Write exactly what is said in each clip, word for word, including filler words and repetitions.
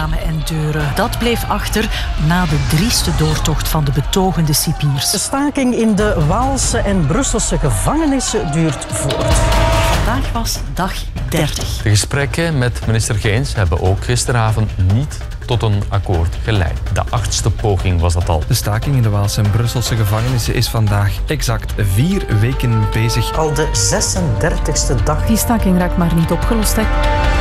ramen en deuren. Dat bleef achter na de drieste doortocht van de betogende cipiers. De staking in de Waalse en Brusselse gevangenissen duurt voort. Vandaag was dag dertig. De gesprekken met minister Geens hebben ook gisteravond niet tot een akkoord geleid. De achtste poging was dat al. De staking in de Waalse en Brusselse gevangenissen is vandaag exact vier weken bezig. Al de zesendertigste dag. Die staking raakt maar niet opgelost, hè.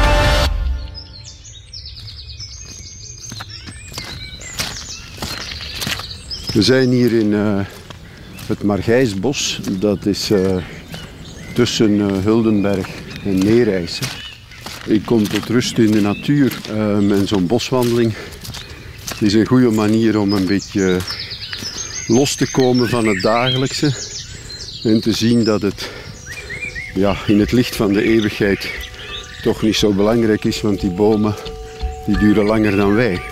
We zijn hier in uh, het Margijsbos. Dat is uh, tussen uh, Huldenberg en Neerijse. Ik kom tot rust in de natuur. Uh, en zo'n boswandeling is een goede manier om een beetje los te komen van het dagelijkse. En te zien dat het ja, in het licht van de eeuwigheid toch niet zo belangrijk is. Want die bomen die duren langer dan wij.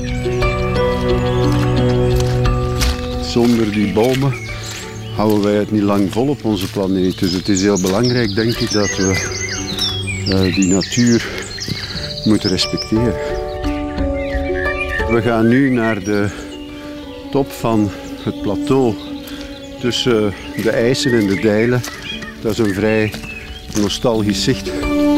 Zonder die bomen houden wij het niet lang vol op onze planeet. Dus het is heel belangrijk, denk ik, dat we uh, die natuur moeten respecteren. We gaan nu naar de top van het plateau tussen de IJssen en de Dijlen. Dat is een vrij nostalgisch zicht.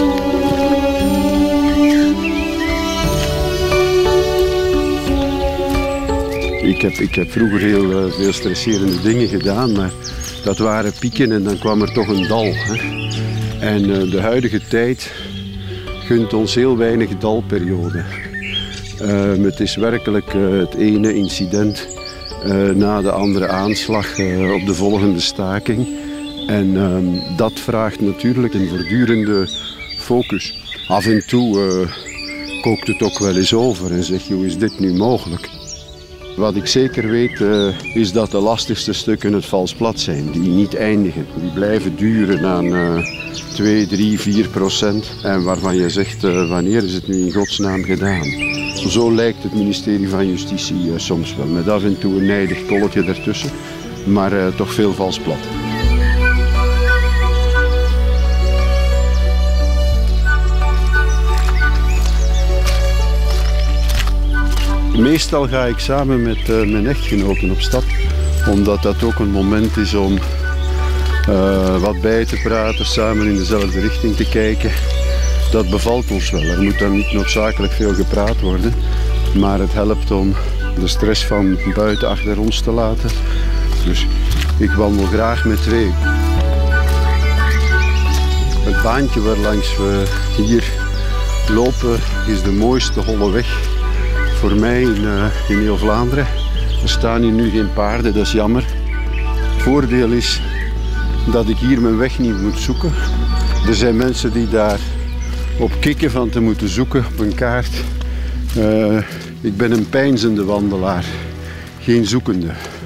Ik heb, ik heb vroeger heel uh, veel stresserende dingen gedaan, maar dat waren pieken en dan kwam er toch een dal. Hè. En uh, de huidige tijd gunt ons heel weinig dalperioden. Uh, het is werkelijk uh, het ene incident uh, na de andere aanslag uh, op de volgende staking. En uh, dat vraagt natuurlijk een voortdurende focus. Af en toe uh, kookt het ook wel eens over en zeg je, hoe is dit nu mogelijk? Wat ik zeker weet uh, is dat de lastigste stukken het vals plat zijn, die niet eindigen. Die blijven duren aan uh, twee, drie, vier procent en waarvan je zegt uh, wanneer is het nu in godsnaam gedaan. Zo lijkt het ministerie van Justitie uh, soms wel, met af en toe een nijdig kolletje ertussen, maar uh, toch veel vals plat. Meestal ga ik samen met uh, mijn echtgenoten op stap, omdat dat ook een moment is om uh, wat bij te praten, samen in dezelfde richting te kijken. Dat bevalt ons wel. Er moet dan niet noodzakelijk veel gepraat worden, maar het helpt om de stress van buiten achter ons te laten. Dus ik wandel graag met twee. Het baantje waarlangs we hier lopen is de mooiste holle weg voor mij in, uh, in heel Vlaanderen. Er staan hier nu geen paarden, dat is jammer. Het voordeel is dat ik hier mijn weg niet moet zoeken. Er zijn mensen die daar op kikken van te moeten zoeken op een kaart. Uh, ik ben een peinzende wandelaar, geen zoekende.